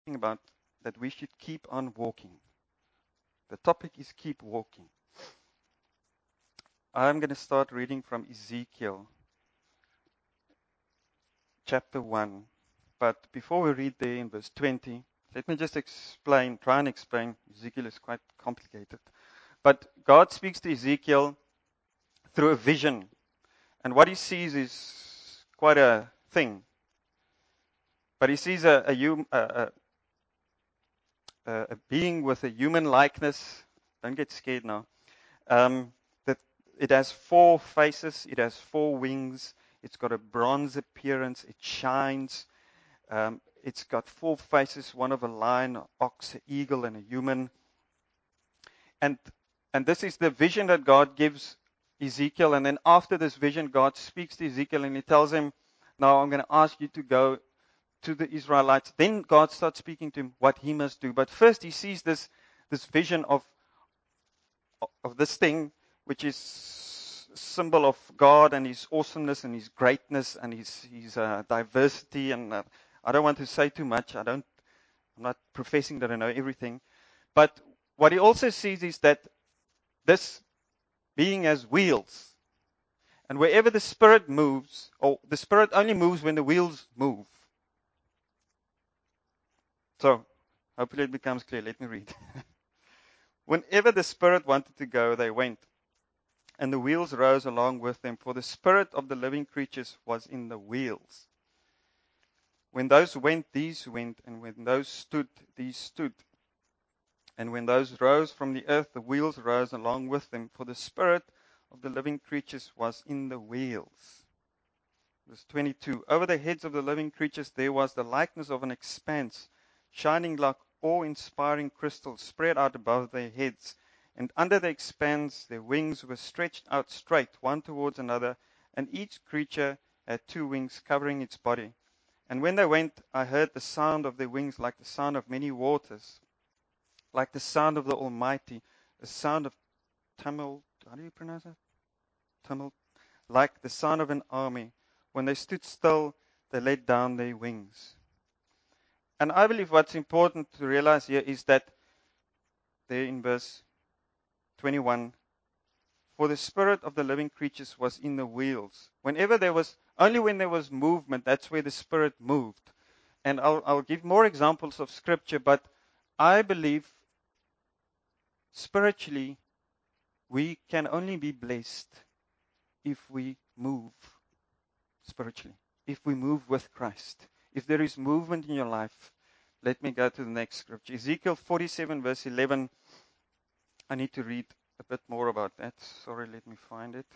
about that we should keep on walking. The topic is keep walking. I'm going to start reading from Ezekiel chapter 1. But before we read there in verse 20, let me just try and explain. Ezekiel is quite complicated. But God speaks to Ezekiel through a vision. And what he sees is quite a thing. But he sees a being with a human likeness. Don't get scared now. That it has 4 faces, it has 4 wings, it's got a bronze appearance, it shines. It's got 4 faces, one of a lion, an ox, an eagle, and a human. And this is the vision that God gives Ezekiel. And then after this vision, God speaks to Ezekiel and he tells him, now I'm going to ask you to go to the Israelites. Then God starts speaking to him what he must do. But first he sees this vision of this thing, which is a symbol of God and his awesomeness and his greatness and his diversity. And I don't want to say too much. I'm not professing that I know everything. But what he also sees is that this being has wheels. And wherever the Spirit moves, or the Spirit only moves when the wheels move. So, hopefully it becomes clear. Let me read. Whenever the Spirit wanted to go, they went. And the wheels rose along with them, for the spirit of the living creatures was in the wheels. When those went, these went, and when those stood, these stood. And when those rose from the earth, the wheels rose along with them, for the spirit of the living creatures was in the wheels. Verse 22. Over the heads of the living creatures there was the likeness of an expanse, shining like awe-inspiring crystals spread out above their heads. And under the expanse their wings were stretched out straight, one towards another, and each creature had 2 wings covering its body. And when they went, I heard the sound of their wings like the sound of many waters, like the sound of the Almighty, a sound of tumult. How do you pronounce that? Tumult. Like the sound of an army. When they stood still, they let down their wings. And I believe what's important to realize here is that there in verse 21, for the spirit of the living creatures was in the wheels. Only when there was movement, that's where the Spirit moved. And I'll give more examples of Scripture, but I believe spiritually we can only be blessed if we move spiritually, if we move with Christ. If there is movement in your life, let me go to the next scripture. Ezekiel 47 verse 11. I need to read a bit more about that. Sorry, let me find it.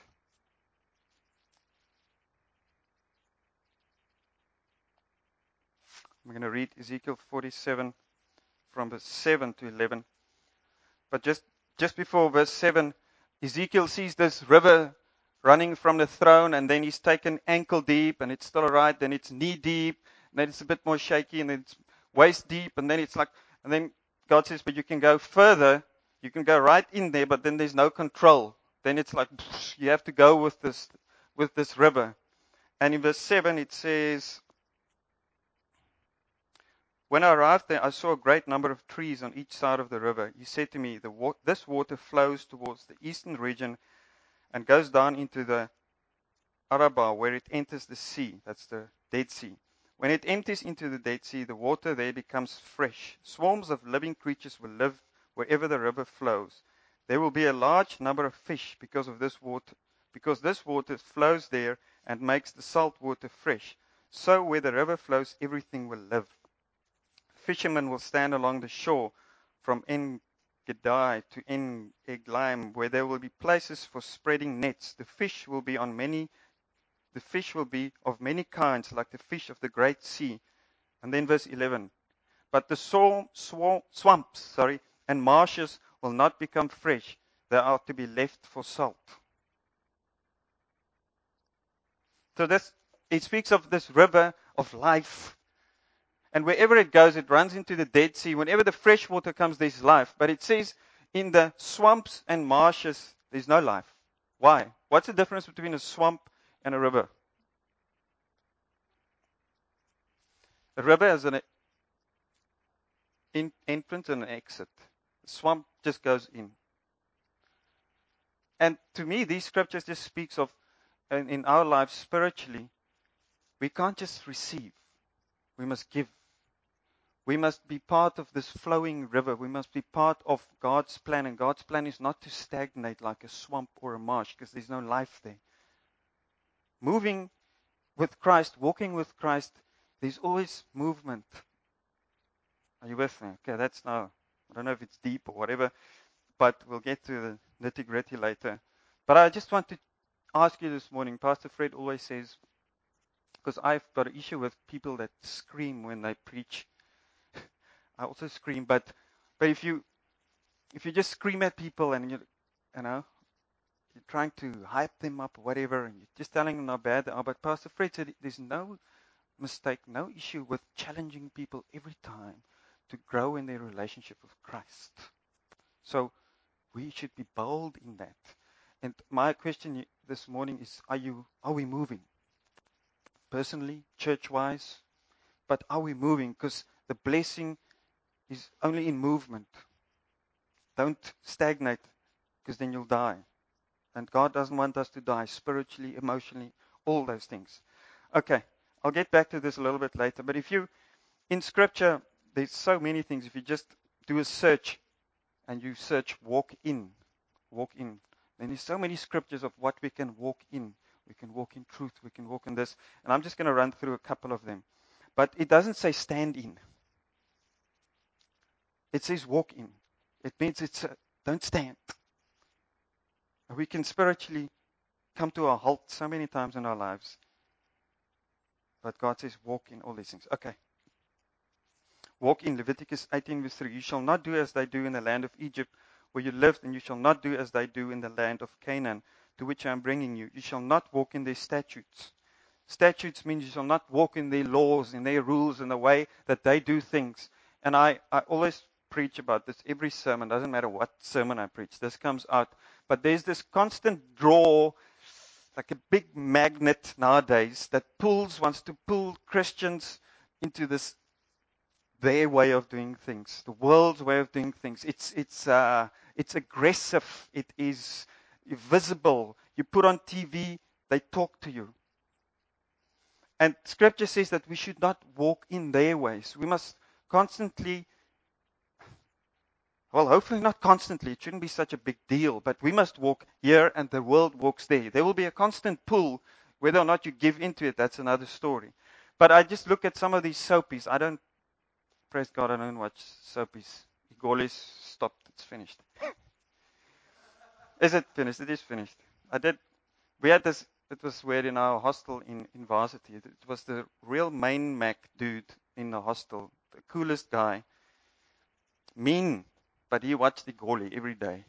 I'm going to read Ezekiel 47 from verse 7 to 11. But just before verse 7, Ezekiel sees this river running from the throne, and then he's taken ankle deep, and it's still alright. Then it's knee deep, and then it's a bit more shaky, and then it's waist deep, and then it's like, and then God says, but you can go further. You can go right in there, but then there's no control. Then it's like you have to go with this river. And in verse 7 it says, when I arrived there, I saw a great number of trees on each side of the river. He said to me, this water flows towards the eastern region and goes down into the Arabah, where it enters the sea. That's the Dead Sea. When it empties into the Dead Sea, the water there becomes fresh. Swarms of living creatures will live wherever the river flows. There will be a large number of fish because this water flows there and makes the salt water fresh. So where the river flows, everything will live. Fishermen will stand along the shore from En Gedi to En Eglaim, where there will be places for spreading nets. The fish will be of many kinds, like the fish of the great sea. And then verse 11. But the swamps and marshes will not become fresh. They are to be left for salt. So it speaks of this river of life. And wherever it goes, it runs into the Dead Sea. Whenever the fresh water comes, there's life. But it says in the swamps and marshes, there's no life. Why? What's the difference between a swamp and a river? A river entrance and an exit. The swamp just goes in. And to me, these scriptures just speaks of, in our lives spiritually, we can't just receive. We must give. We must be part of this flowing river. We must be part of God's plan. And God's plan is not to stagnate like a swamp or a marsh, because there's no life there. Moving with Christ, walking with Christ, there's always movement. Are you with me? Okay, that's now, I don't know if it's deep or whatever, but we'll get to the nitty-gritty later. But I just want to ask you this morning, Pastor Fred always says, because I've got an issue with people that scream when they preach. I also scream, but if you just scream at people and you're trying to hype them up or whatever, and you're just telling them how bad they are. But Pastor Fred said there's no mistake, no issue with challenging people every time to grow in their relationship with Christ. So we should be bold in that. And my question this morning is, are we moving? Personally, church-wise, but are we moving? Because the blessing is only in movement. Don't stagnate, because then you'll die. And God doesn't want us to die spiritually, emotionally, all those things. Okay, I'll get back to this a little bit later. But in Scripture, there's so many things. If you just do a search and you search walk in, then there's so many scriptures of what we can walk in. We can walk in truth. We can walk in this. And I'm just going to run through a couple of them. But it doesn't say stand in. It says walk in. It means don't stand. We can spiritually come to a halt so many times in our lives. But God says walk in all these things. Okay. Walk in Leviticus 18 verse 3. You shall not do as they do in the land of Egypt where you lived, and you shall not do as they do in the land of Canaan, to which I am bringing you. You shall not walk in their statutes. Statutes means you shall not walk in their laws, in their rules, in the way that they do things. And I always preach about this every sermon. Doesn't matter what sermon I preach. This comes out. But there's this constant draw, like a big magnet nowadays, that wants to pull Christians into their way of doing things, the world's way of doing things. It's aggressive. It is visible. You put on TV, they talk to you. And Scripture says that we should not walk in their ways. We must constantly, well, hopefully not constantly. It shouldn't be such a big deal. But we must walk here and the world walks there. There will be a constant pull. Whether or not you give into it, that's another story. But I just look at some of these soapies. Praise God, I don't watch soapies. Igoli's stopped. It's finished. Is it finished? It is finished. We had this, it was weird in our hostel in varsity. It was the real main Mac dude in the hostel. The coolest guy. Mean. But he watched Igoli every day.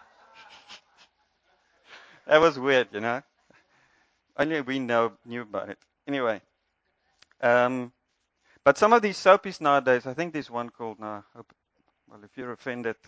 That was weird, Only we knew about it. Anyway. But some of these soapies nowadays, I think there's one called, well, if you're offended,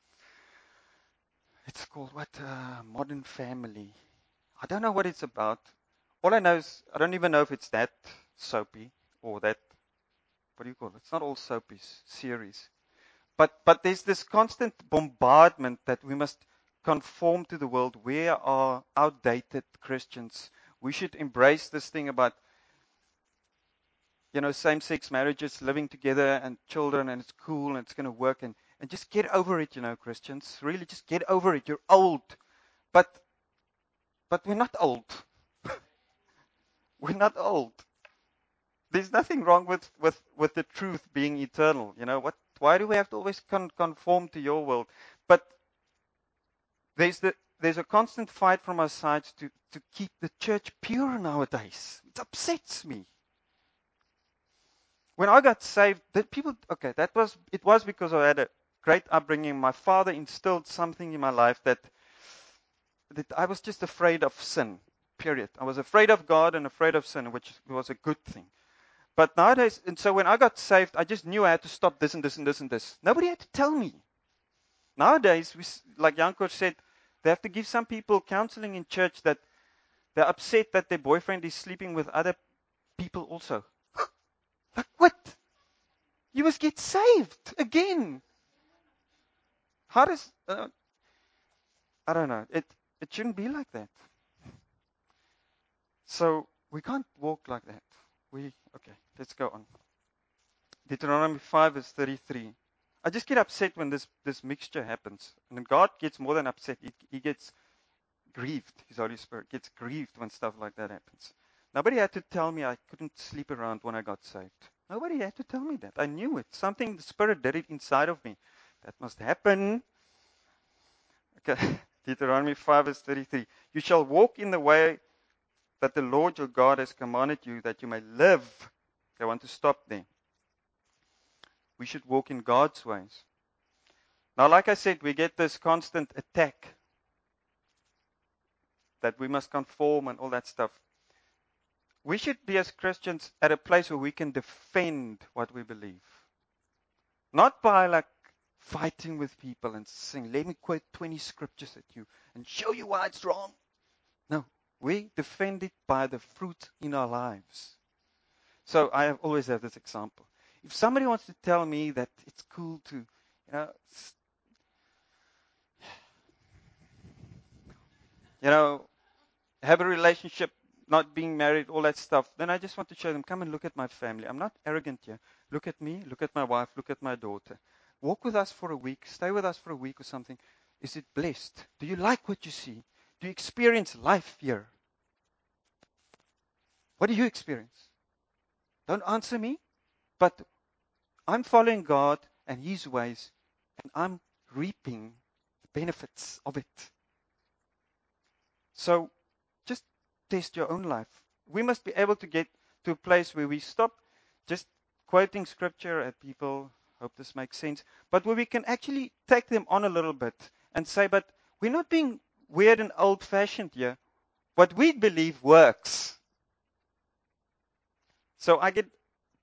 it's called what? Modern Family. I don't know what it's about. All I know is, I don't even know if it's that soapy or that, what do you call it? It's not all soapies, series. But there's this constant bombardment that we must conform to the world. We are outdated Christians. We should embrace this thing about, same-sex marriages, living together and children, and it's cool and it's going to work. And just get over it, Christians. Really, just get over it. You're old. But we're not old. We're not old. There's nothing wrong with the truth being eternal. Why do we have to always conform to your world? But there's a constant fight from our sides to keep the church pure nowadays. It upsets me. When I got saved, it was because I had a great upbringing. My father instilled something in my life that I was just afraid of sin, period. I was afraid of God and afraid of sin, which was a good thing. But nowadays, and so when I got saved, I just knew I had to stop this and this and this and this. Nobody had to tell me. Nowadays, like Janko said, they have to give some people counseling in church that they're upset that their boyfriend is sleeping with other people also. Like what? You must get saved again. How does, I don't know. It shouldn't be like that. So we can't walk like that. Okay, let's go on. Deuteronomy 5 verse 33. I just get upset when this mixture happens. And then God gets more than upset. He gets grieved. His Holy Spirit gets grieved when stuff like that happens. Nobody had to tell me I couldn't sleep around when I got saved. Nobody had to tell me that. I knew it. Something, the Spirit did it inside of me. That must happen. Okay. Deuteronomy 5 verse 33. You shall walk in the way that the Lord your God has commanded you, that you may live. Okay, I want to stop there. We should walk in God's ways. Now, like I said, we get this constant attack that we must conform and all that stuff. We should be, as Christians, at a place where we can defend what we believe. Not by like fighting with people and saying, let me quote 20 scriptures at you and show you why it's wrong. No, we defend it by the fruit in our lives. So I have always have this example. If somebody wants to tell me that it's cool to, have a relationship, not being married, all that stuff, then I just want to show them, come and look at my family. I'm not arrogant here. Look at me, look at my wife, look at my daughter. Walk with us for a week, stay with us for a week or something. Is it blessed? Do you like what you see? Do you experience life here? What do you experience? Don't answer me, but I'm following God and His ways, and I'm reaping the benefits of it. So just test your own life. We must be able to get to a place where we stop just quoting scripture at people. Hope this makes sense. But where we can actually take them on a little bit and say, but we're not being weird and old-fashioned here. What we believe works. So I get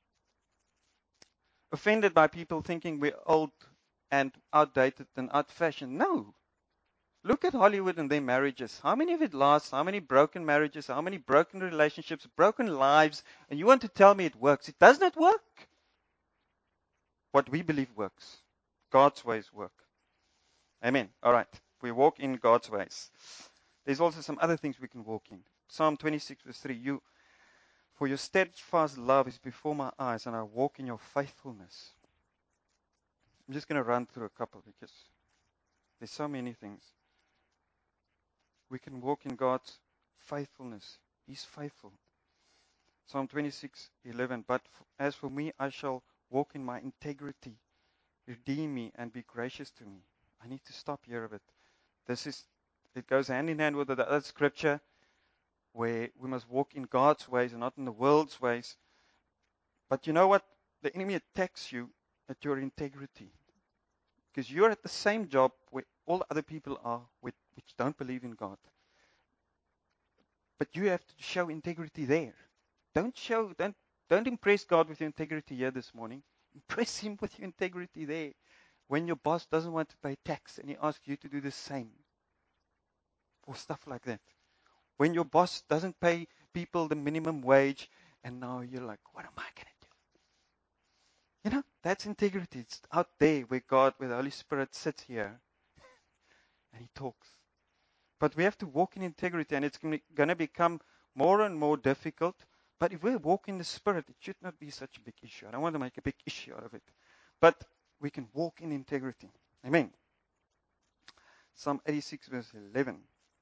offended by people thinking we're old and outdated and out-fashioned. No. Look at Hollywood and their marriages. How many of it lasts? How many broken marriages? How many broken relationships? Broken lives? And you want to tell me it works? It does not work. What we believe works. God's ways work. Amen. All right. We walk in God's ways. There's also some other things we can walk in. Psalm 26 verse 3. For your steadfast love is before my eyes, and I walk in your faithfulness. I'm just going to run through a couple because there's so many things. We can walk in God's faithfulness. He's faithful. Psalm 26:11. But as for me, I shall walk in my integrity. Redeem me and be gracious to me. I need to stop here a bit. It goes hand in hand with the other scripture where we must walk in God's ways and not in the world's ways. But you know what? The enemy attacks you at your integrity. Because you're at the same job where all other people are which don't believe in God. But you have to show integrity there. Don't impress God with your integrity here this morning. Impress Him with your integrity there. When your boss doesn't want to pay tax and he asks you to do the same. Or stuff like that. When your boss doesn't pay people the minimum wage and now you're like, what am I going to do? That's integrity. It's out there where the Holy Spirit sits here and He talks. But we have to walk in integrity, and it's going to become more and more difficult. But if we walk in the Spirit, it should not be such a big issue. I don't want to make a big issue out of it. But we can walk in integrity. Amen. Psalm 86 verse 11.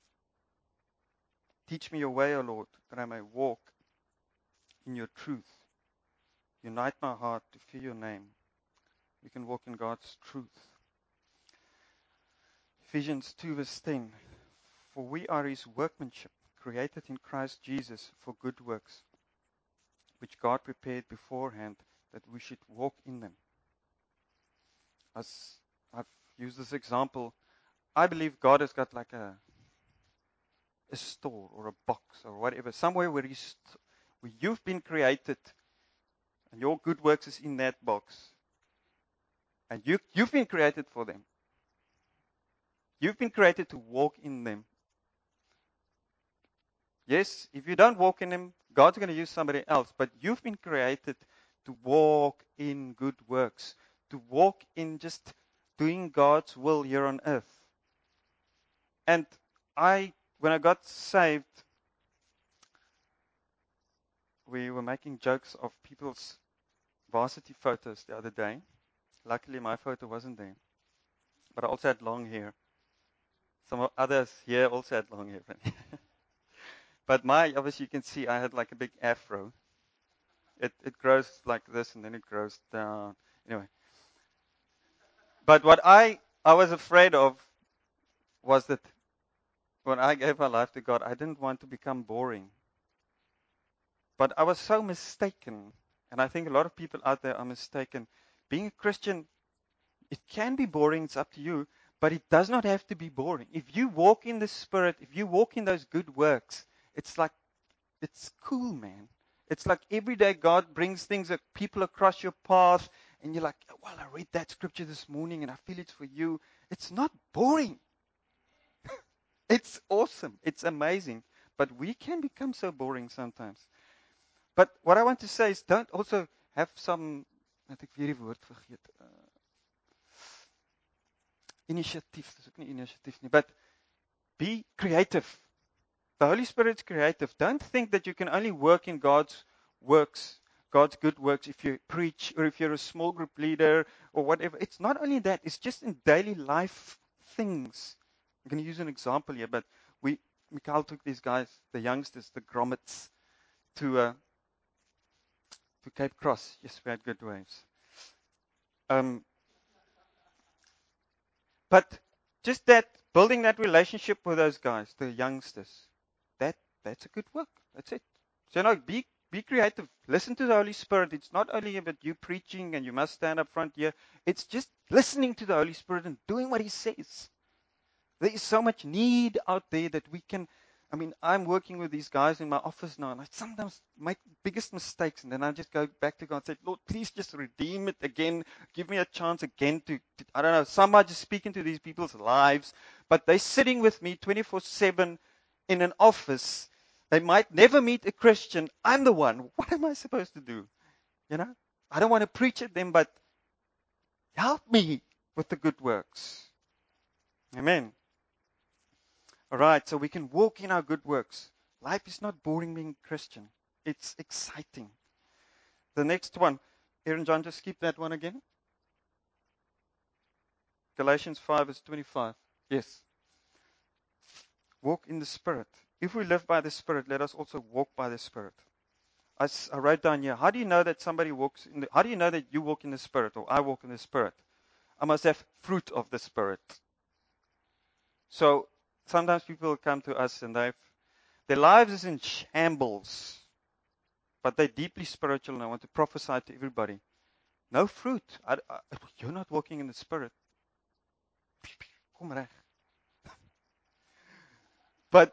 Teach me your way, O Lord, that I may walk in your truth. Unite my heart to fear your name. We can walk in God's truth. Ephesians 2 verse 10. For we are His workmanship, created in Christ Jesus for good works, which God prepared beforehand that we should walk in them. As I've used this example, I believe God has got like a store or a box or whatever, somewhere where you've been created and your good works is in that box. And you've been created for them. You've been created to walk in them. Yes, if you don't walk in them, God's going to use somebody else. But you've been created to walk in good works, to walk in just doing God's will here on earth. And when I got saved, we were making jokes of people's varsity photos the other day. Luckily, my photo wasn't there. But I also had long hair. Some others here also had long hair. But obviously you can see I had like a big afro. It grows like this and then it grows down. Anyway. But what I was afraid of was that when I gave my life to God, I didn't want to become boring. But I was so mistaken. And I think a lot of people out there are mistaken. Being a Christian, it can be boring, it's up to you, but it does not have to be boring. If you walk in the Spirit, if you walk in those good works, it's cool, man. It's like every day God brings things that people across your path, and you're like, well, I read that scripture this morning and I feel it's for you. It's not boring. It's awesome. It's amazing. But we can become so boring sometimes. But what I want to say is don't also have some, dat ek weer die woord vergeet. Initiatief, dis ook nie initiatief nie, but be creative. The Holy Spirit's creative. Don't think that you can only work in God's works, God's good works, if you preach or if you're a small group leader or whatever. It's not only that, it's just in daily life things. I'm going to use an example here, but Mikhail took these guys, the youngsters, the grommets, to Cape Cross. Yes, we had good waves. But just that, building that relationship with those guys, the youngsters, that's a good work. That's it. So be creative. Listen to the Holy Spirit. It's not only about you preaching and you must stand up front here. It's just listening to the Holy Spirit and doing what He says. There is so much need out there that we can. I mean, I'm working with these guys in my office now, and I sometimes make biggest mistakes, and then I just go back to God and say, Lord, please just redeem it again. Give me a chance again to I don't know, somehow just speak into these people's lives. But they're sitting with me 24/7 in an office. They might never meet a Christian. I'm the one. What am I supposed to do? You know? I don't want to preach at them, but help me with the good works. Amen. All right, so we can walk in our good works. Life is not boring being Christian. It's exciting. The next one, Aaron John, just skip that one again. Galatians 5 verse 25. Yes. Walk in the Spirit. If we live by the Spirit, let us also walk by the Spirit. I wrote down here, how do you know that somebody walks in how do you know that you walk in the Spirit or I walk in the Spirit? I must have fruit of the Spirit. So sometimes people come to us and their lives is in shambles, but they're deeply spiritual and I want to prophesy to everybody. No fruit. You're not walking in the Spirit. Kom reg. But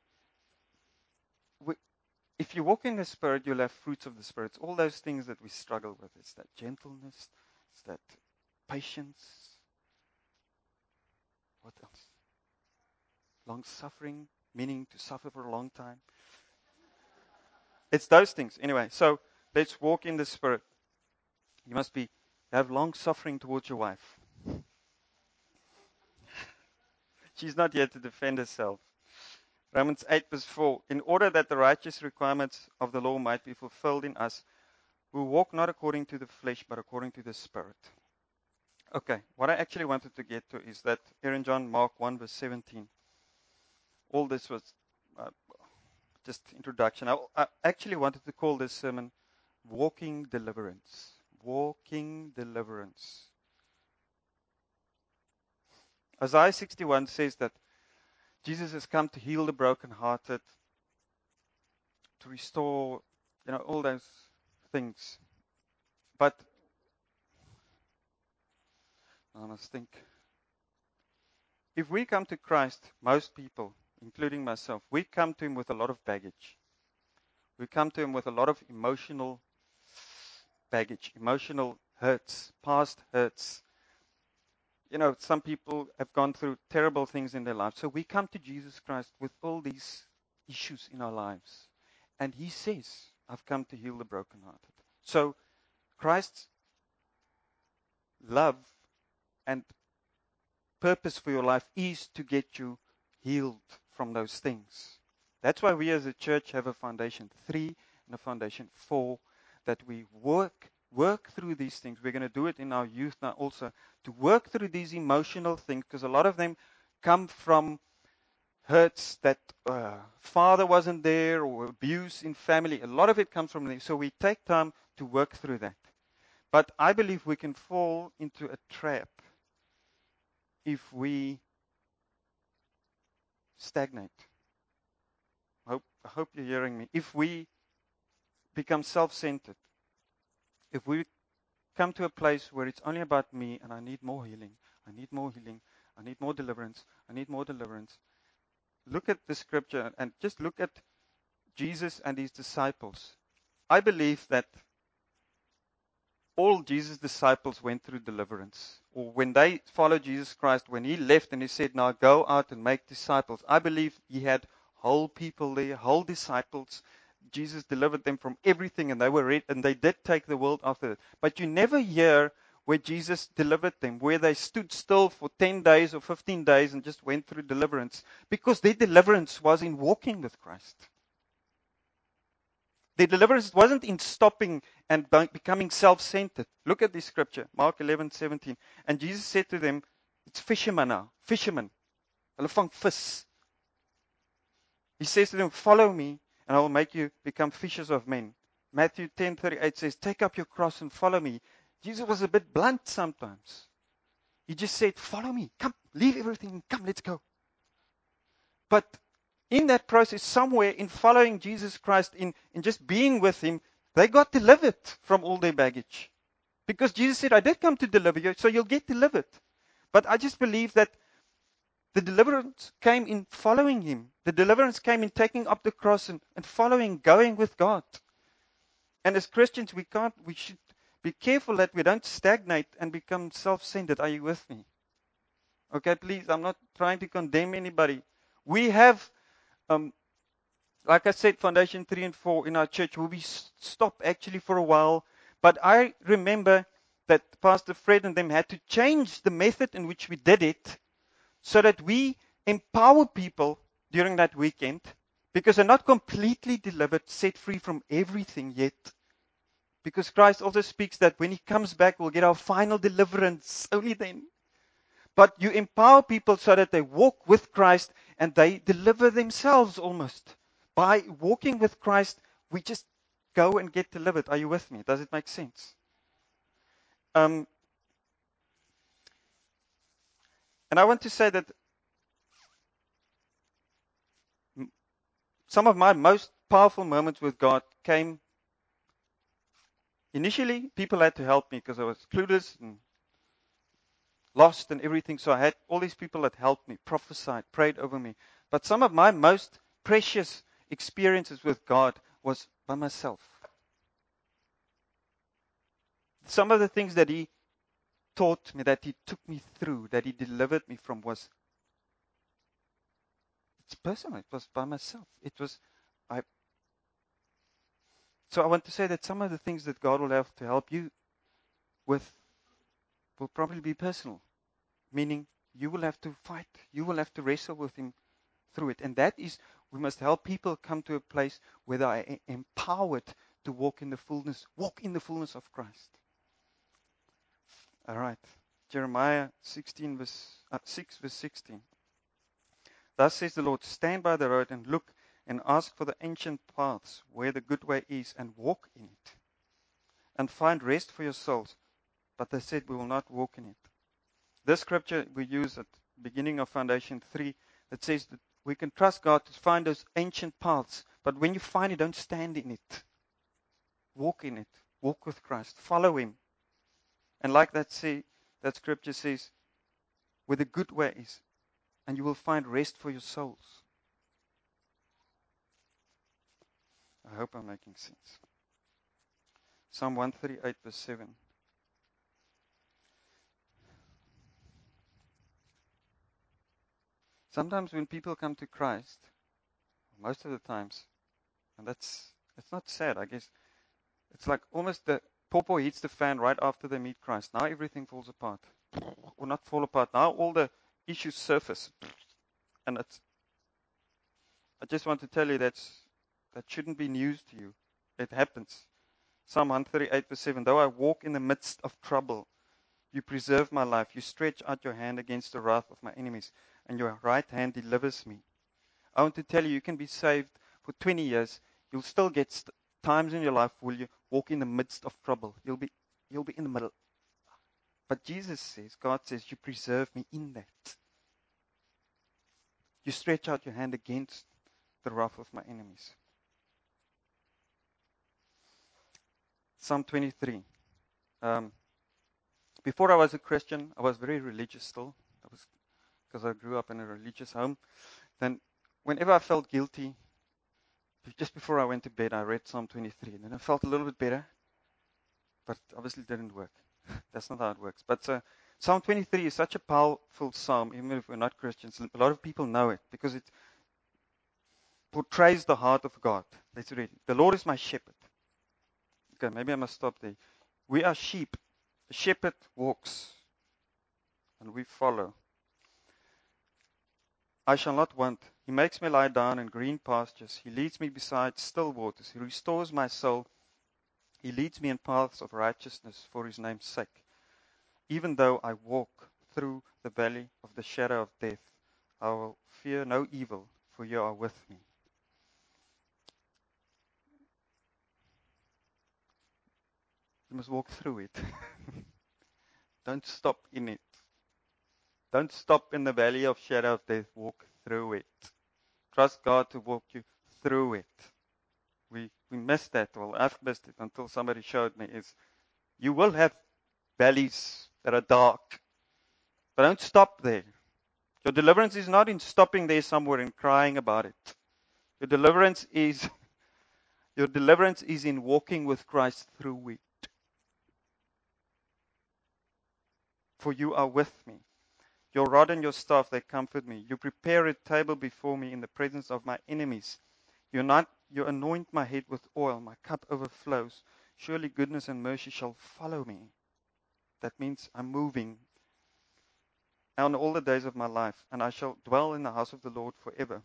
if you walk in the Spirit, you'll have fruits of the Spirit. It's all those things that we struggle with. It's that gentleness. It's that patience. What else? Long-suffering, meaning to suffer for a long time. It's those things. Anyway, so let's walk in the Spirit. You must have long-suffering towards your wife. She's not here to defend herself. Romans 8 verse 4, in order that the righteous requirements of the law might be fulfilled in us, who walk not according to the flesh, but according to the Spirit. Okay, what I actually wanted to get to is that here in John Mark 1 verse 17, all this was just introduction. I actually wanted to call this sermon Walking Deliverance. Walking Deliverance. Isaiah 61 says that Jesus has come to heal the brokenhearted, to restore, all those things. But I must think. If we come to Christ, most people, including myself, we come to Him with a lot of baggage. We come to Him with a lot of emotional baggage, emotional hurts, past hurts. Some people have gone through terrible things in their lives. So we come to Jesus Christ with all these issues in our lives. And He says, I've come to heal the brokenhearted. So Christ's love and purpose for your life is to get you healed from those things. That's why we as a church have a foundation 3 and a foundation 4, that we work through these things. We're going to do it in our youth now also, to work through these emotional things, because a lot of them come from hurts that father wasn't there, or abuse in family. A lot of it comes from there. So we take time to work through that. But I believe we can fall into a trap if we stagnate. I hope you're hearing me. If we become self-centered, if we come to a place where it's only about me and I need more healing, I need more healing, I need more deliverance, I need more deliverance. Look at the scripture and just look at Jesus and his disciples. I believe that all Jesus' disciples went through deliverance. Or when they followed Jesus Christ, when he left and he said, now go out and make disciples, I believe he had whole people there, whole disciples. Jesus delivered them from everything, and they were ready, and they did take the world after it. But you never hear where Jesus delivered them, where they stood still for 10 days or 15 days and just went through deliverance, because their deliverance was in walking with Christ. Their deliverance wasn't in stopping and becoming self-centered. Look at this scripture, Mark 11:17. And Jesus said to them, it's fishermen now, fishermen. Hulle vang vis. He says to them, follow me, and I will make you become fishers of men. Matthew 10:38 says, take up your cross and follow me. Jesus was a bit blunt sometimes. He just said, follow me, come, leave everything, come, let's go. But in that process, somewhere in following Jesus Christ, in just being with him, they got delivered from all their baggage. Because Jesus said, I did come to deliver you, so you'll get delivered. But I just believe that the deliverance came in following him. The deliverance came in taking up the cross and following, going with God. And as Christians, we should be careful that we don't stagnate and become self-centered. Are you with me? Okay, please, I'm not trying to condemn anybody. We have, like I said, Foundation 3 and 4 in our church, will be stopped actually for a while. But I remember that Pastor Fred and them had to change the method in which we did it so that we empower people during that weekend, because they're not completely delivered, set free from everything yet. Because Christ also speaks that when he comes back, we'll get our final deliverance only then. But you empower people so that they walk with Christ and they deliver themselves almost. By walking with Christ, we just go and get delivered. Are you with me? Does it make sense? And I want to say that some of my most powerful moments with God came initially. People had to help me because I was clueless and lost and everything. So I had all these people that helped me, prophesied, prayed over me. But some of my most precious experiences with God was by myself. Some of the things that he taught me, that he took me through, that he delivered me from, it's personal. It was by myself. So I want to say that some of the things that God will have to help you with will probably be personal, meaning you will have to fight. You will have to wrestle with him through it. And that is, we must help people come to a place where they are empowered to walk in the fullness of Christ. All right. Jeremiah 6 verse 16. Thus says the Lord, stand by the road and look and ask for the ancient paths where the good way is, and walk in it, and find rest for your souls. But they said, we will not walk in it. This scripture we use at the beginning of Foundation 3, that says that we can trust God to find those ancient paths, but when you find it, don't stand in it. Walk in it. Walk with Christ. Follow him. And like that scripture says, where the good way is, and you will find rest for your souls. I hope I'm making sense. Psalm 138 verse 7. Sometimes when people come to Christ, most of the times, and it's not sad, I guess, it's like almost the Popo hits the fan right after they meet Christ. Now everything falls apart. Or not fall apart. Now all the issues surface. And I just want to tell you that shouldn't be news to you. It happens. Psalm 138 verse 7. Though I walk in the midst of trouble, you preserve my life. You stretch out your hand against the wrath of my enemies, and your right hand delivers me. I want to tell you, you can be saved for 20 years. You'll still get times in your life where you walk in the midst of trouble. You'll be in the middle. But Jesus says, God says, you preserve me in that. You stretch out your hand against the wrath of my enemies. Psalm 23. Before I was a Christian, I was very religious still. Because I grew up in a religious home. Then whenever I felt guilty, just before I went to bed, I read Psalm 23. And then I felt a little bit better. But obviously it didn't work. That's not how it works. But Psalm 23 is such a powerful psalm, even if we're not Christians. A lot of people know it because it portrays the heart of God. Let's read it. The Lord is my shepherd. Okay, maybe I must stop there. We are sheep. The shepherd walks, and we follow. I shall not want. He makes me lie down in green pastures. He leads me beside still waters. He restores my soul. He leads me in paths of righteousness for his name's sake. Even though I walk through the valley of the shadow of death, I will fear no evil, for you are with me. You must walk through it. Don't stop in it. Don't stop in the valley of shadow of death. Walk through it. Trust God to walk you through it. We missed that. Well, I've missed it until somebody showed me. Is you will have valleys that are dark, but don't stop there. Your deliverance is not in stopping there somewhere and crying about it. Your deliverance is in walking with Christ through it. For you are with me. Your rod and your staff, they comfort me. You prepare a table before me in the presence of my enemies. You anoint my head with oil. My cup overflows. Surely goodness and mercy shall follow me. That means I'm moving on all the days of my life, and I shall dwell in the house of the Lord forever.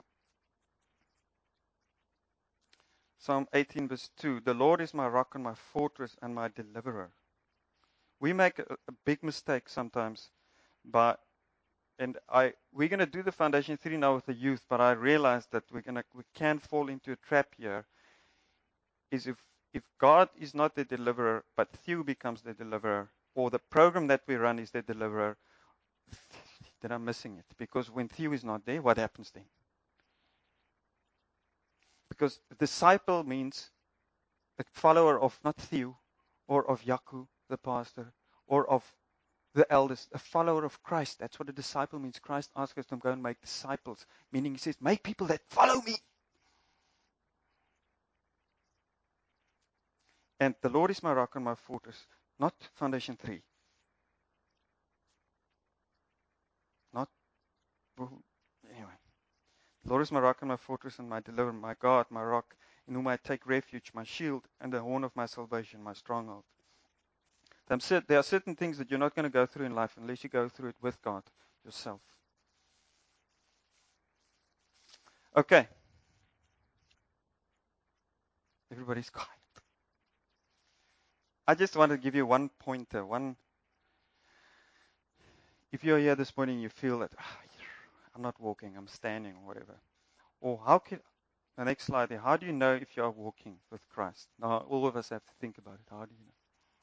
Psalm 18 verse 2. The Lord is my rock and my fortress and my deliverer. We make a big mistake sometimes we're going to do the foundation 3 now with the youth, but I realize that we can fall into a trap here. Is if God is not the deliverer, but Theo becomes the deliverer, or the program that we run is the deliverer, then I'm missing it. Because when Theo is not there, what happens then? Because disciple means a follower of not Theo, or of Yaku, the pastor, or of the eldest, a follower of Christ. That's what a disciple means. Christ asks us to go and make disciples, meaning he says, make people that follow me. And the Lord is my rock and my fortress, not foundation 3. Anyway. The Lord is my rock and my fortress and my deliverer, my God, my rock, in whom I take refuge, my shield and the horn of my salvation, my stronghold. There are certain things that you're not going to go through in life unless you go through it with God yourself. Okay. Everybody's quiet. I just want to give you one pointer. If you're here this morning, you feel that I'm not walking, I'm standing, or whatever. Or the next slide there, how do you know if you are walking with Christ? Now, all of us have to think about it. How do you know?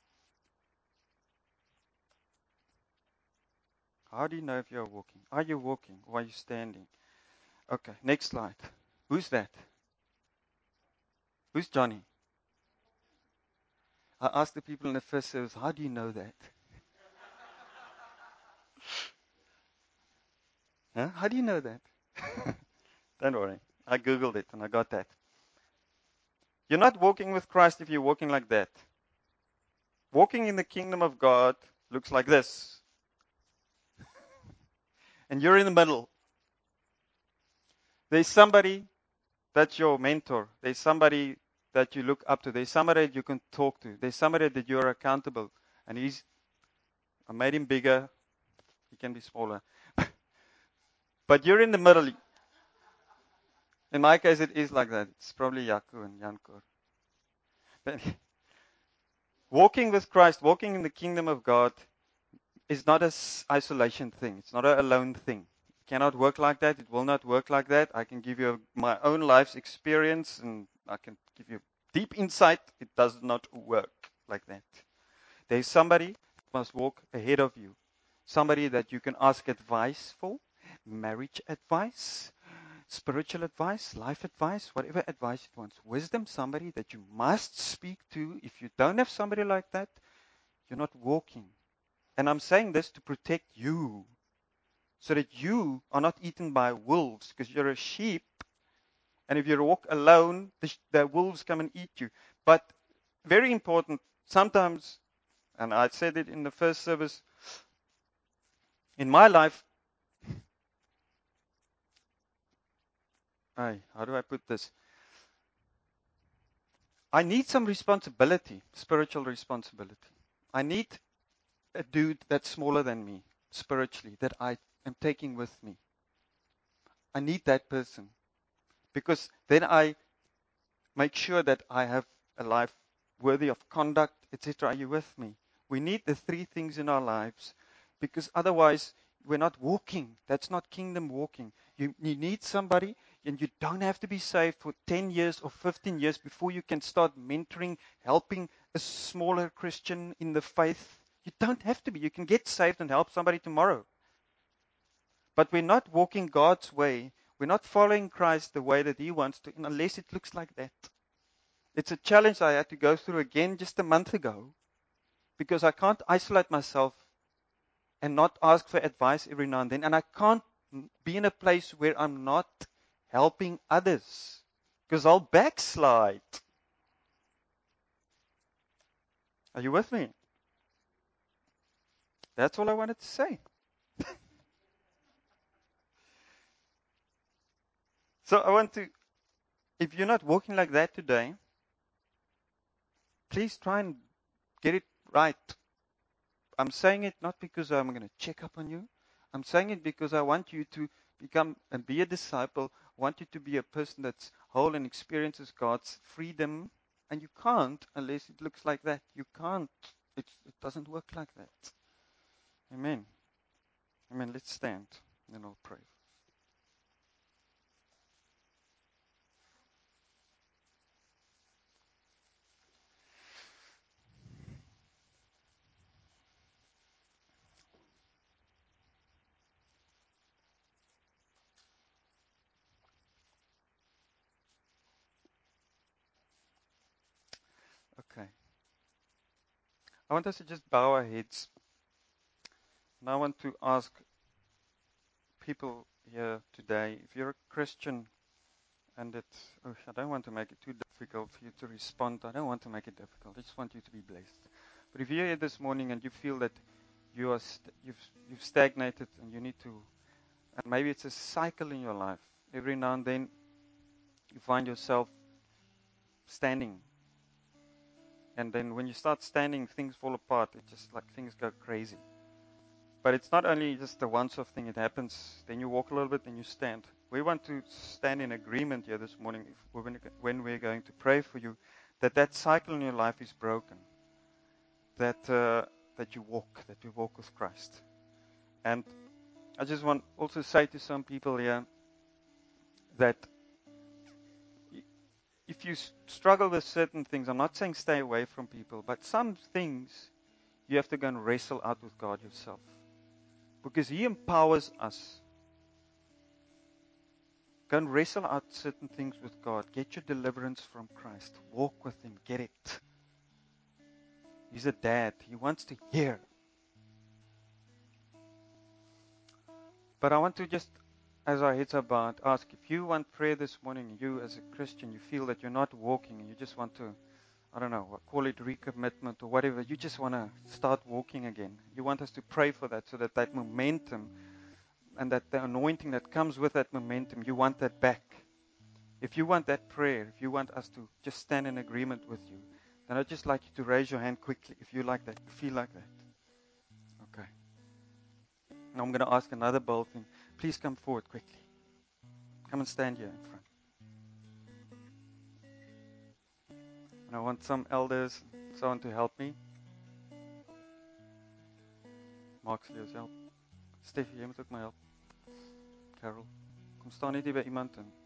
How do you know if you are walking? Are you walking or are you standing? Okay, next slide. Who's that? Who's Johnny? I asked the people in the first service, how do you know that? Huh? How do you know that? Don't worry. I Googled it and I got that. You're not walking with Christ if you're walking like that. Walking in the kingdom of God looks like this. And you're in the middle. There's somebody that's your mentor. There's somebody that you look up to. There's somebody that you can talk to. There's somebody that you're accountable. And I made him bigger. He can be smaller. But you're in the middle. In my case, it is like that. It's probably Yaku and Yankor. But walking with Christ, walking in the kingdom of God, is not an isolation thing. It's not an alone thing. It cannot work like that. It will not work like that. I can give you my own life's experience, and I can give you deep insight. It does not work like that. There's somebody who must walk ahead of you. Somebody that you can ask advice for, marriage advice, spiritual advice, life advice, whatever advice it wants. Wisdom, somebody that you must speak to. If you don't have somebody like that, you're not walking. And I'm saying this to protect you, so that you are not eaten by wolves, because you're a sheep. And if you walk alone, the wolves come and eat you. But very important, sometimes, and I said it in the first service, in my life, how do I put this? I need some responsibility, spiritual responsibility. I need a dude that's smaller than me, spiritually, that I am taking with me. I need that person, because then I make sure that I have a life worthy of conduct, etc. Are you with me? We need the three things in our lives, because otherwise we're not walking. That's not kingdom walking. You need somebody, and you don't have to be saved for 10 years or 15 years before you can start mentoring, helping a smaller Christian in the faith. You don't have to be. You can get saved and help somebody tomorrow. But we're not walking God's way. We're not following Christ the way that He wants to, unless it looks like that. It's a challenge I had to go through again just a month ago, because I can't isolate myself and not ask for advice every now and then. And I can't be in a place where I'm not helping others, because I'll backslide. Are you with me? That's all I wanted to say. So I want to, if you're not walking like that today, please try and get it right. I'm saying it not because I'm going to check up on you. I'm saying it because I want you to become and be a disciple. I want you to be a person that's whole and experiences God's freedom. And you can't unless it looks like that. You can't. It doesn't work like that. Amen. Amen. Let's stand and I'll pray. Okay. I want us to just bow our heads. And I want to ask people here today, if you're a Christian, and I don't want to make it too difficult for you to respond. I don't want to make it difficult. I just want you to be blessed. But if you're here this morning and you feel that you've stagnated and you need to, and maybe it's a cycle in your life. Every now and then you find yourself standing. And then when you start standing, things fall apart. It's just like things go crazy. But it's not only just a once-off thing. It happens. Then you walk a little bit, then you stand. We want to stand in agreement here this morning when we're going to pray for you, that cycle in your life is broken. That you walk with Christ. And I just want also say to some people here that if you struggle with certain things, I'm not saying stay away from people, but some things you have to go and wrestle out with God yourself. Because He empowers us. Go and wrestle out certain things with God. Get your deliverance from Christ. Walk with Him. Get it. He's a dad. He wants to hear. But I want to just, as our heads are bowed, ask if you want prayer this morning, you as a Christian, you feel that you're not walking and you just want to, I don't know, call it recommitment or whatever. You just want to start walking again. You want us to pray for that so that momentum and that the anointing that comes with that momentum, you want that back. If you want that prayer, if you want us to just stand in agreement with you, then I'd just like you to raise your hand quickly if you like that, you feel like that. Okay. Now I'm going to ask another bold thing. Please come forward quickly. Come and stand here in front. And I want some elders, someone to help me. Max, Leo's help. Steffi, jy moet ook my help. Carol, kom staan net hier by iemand en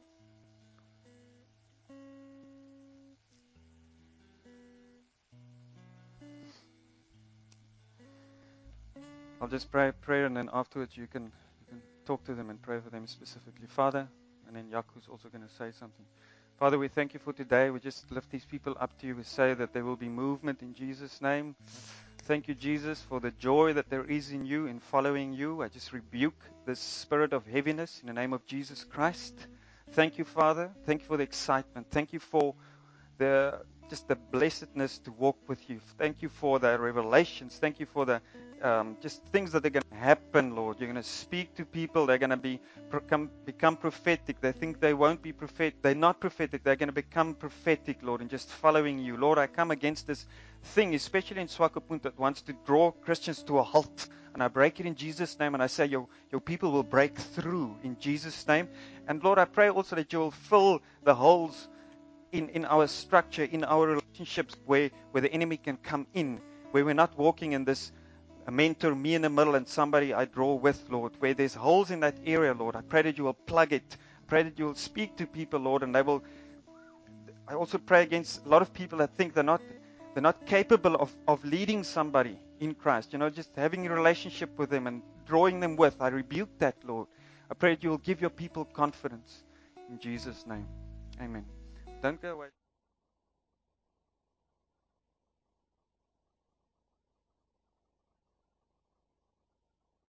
I'll just pray, and then afterwards you can talk to them and pray for them specifically. Father, and then Yaku's also going to say something. Father, we thank you for today. We just lift these people up to you. We say that there will be movement in Jesus' name. Thank you, Jesus, for the joy that there is in you, in following you. I just rebuke this spirit of heaviness in the name of Jesus Christ. Thank you, Father. Thank you for the excitement. Thank you for just the blessedness to walk with you. Thank you for the revelations. Thank you for the just things that are going to happen, Lord. You're going to speak to people. They're going to become prophetic. They think they won't be prophetic. They're not prophetic. They're going to become prophetic, Lord, and just following you. Lord, I come against this thing, especially in Swakopmund, that wants to draw Christians to a halt. And I break it in Jesus' name, and I say your people will break through in Jesus' name. And Lord, I pray also that you will fill the holes in our structure, in our relationships, where the enemy can come in, where we're not walking in this a mentor, me in the middle, and somebody I draw with, Lord, where there's holes in that area, Lord. I pray that you will plug it. I pray that you will speak to people, Lord, and they will. I also pray against a lot of people that think they're not capable of leading somebody in Christ, just having a relationship with them and drawing them with. I rebuke that, Lord. I pray that you will give your people confidence in Jesus' name. Amen. Don't go away.